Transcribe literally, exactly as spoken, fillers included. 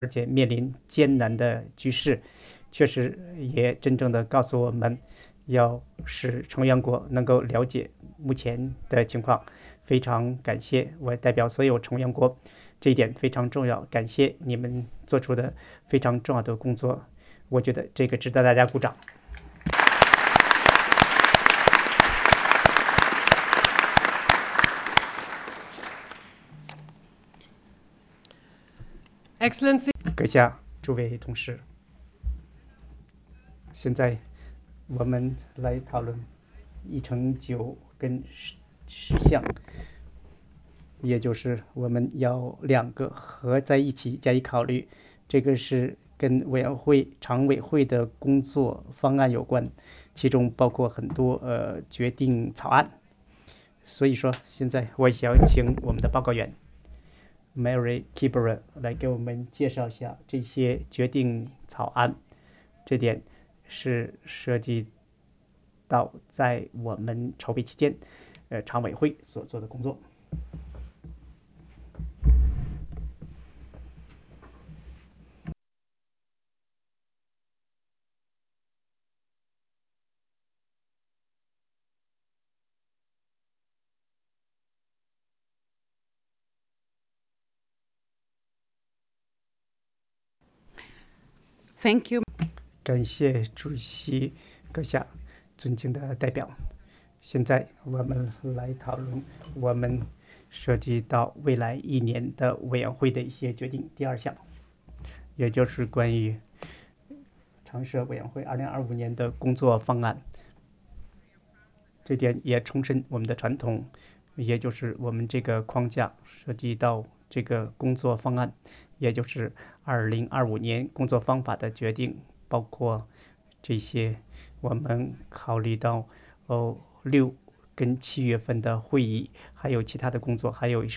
而且面临艰难的局势，确实也真正的告诉我们，要使成员国能够了解目前的情况。非常感谢，我代表所有成员国，这一点非常重要，感谢你们做出的非常重要的工作，我觉得这个值得大家鼓掌。 Excellency， 阁下，诸位同事，现在我们来讨论议程九跟十十项，也就是我们要两个合在一起加以考虑。这个是跟委员会常委会的工作方案有关，其中包括很多呃决定草案。所以说，现在我想请我们的报告员 Mary Kibera 来给我们介绍一下这些决定草案。这点是涉及到在我们筹备期间，呃，常委会所做的工作。 Thank you， 感谢主席阁下，尊敬的代表。现在我们来讨论我们涉及到未来一年的委员会的一些决定。第二项，也就是关于常设委员会二零二五年的工作方案。这点也重申我们的传统，也就是我们这个框架涉及到这个工作方案，也就是二零二五年工作方法的决定，包括这些我们考虑到哦六跟七月份的会议，还有其他的工作，还有